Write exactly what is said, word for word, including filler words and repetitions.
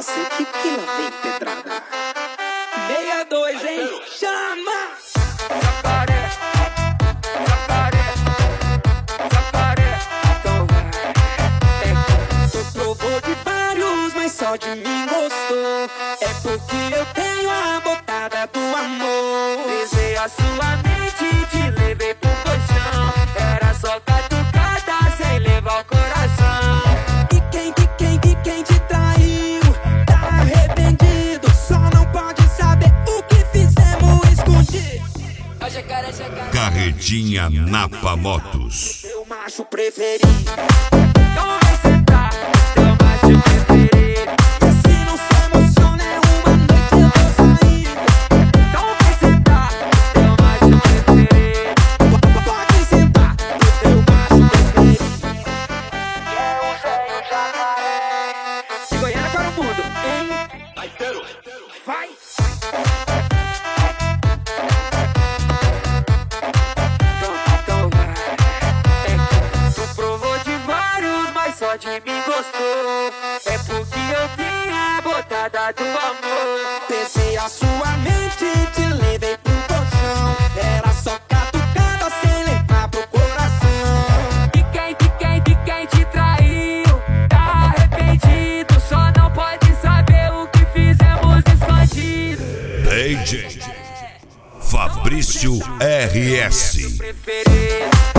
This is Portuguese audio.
capacete que lá vem pedrada. Meia dois, hein? Chama! Jacaré, jacaré, jacaré. Então vai. É que tu provou de vários, mas só de mim gostou. É porque eu tenho a botada do amor. Pesei a sua mente, te levei pro colchão. Era só catucada sem levar o coração. E quem, e quem, e quem te traiu tá arrependido. Só não pode saber o que fizemos escondido. Carretinha Napa Motos. Teu macho preferido. Então vai sentar, teu macho preferido. E se não se emociona é uma noite eu vou sair. Então vai sentar, teu macho preferido. Pode sentar, teu macho preferido. Eu sei o jacaré. De Goiânia para o mundo, hein? Gaiteiro, vai! Só de mim gostou. É porque eu tenho a botada do amor. Pensei a sua mente, te levei pro colchão. Era só catucada sem levar pro coração. E quem, e quem, e quem te traiu tá arrependido. Só não pode saber o que fizemos escondido. D J Fabrício R S. Preferido.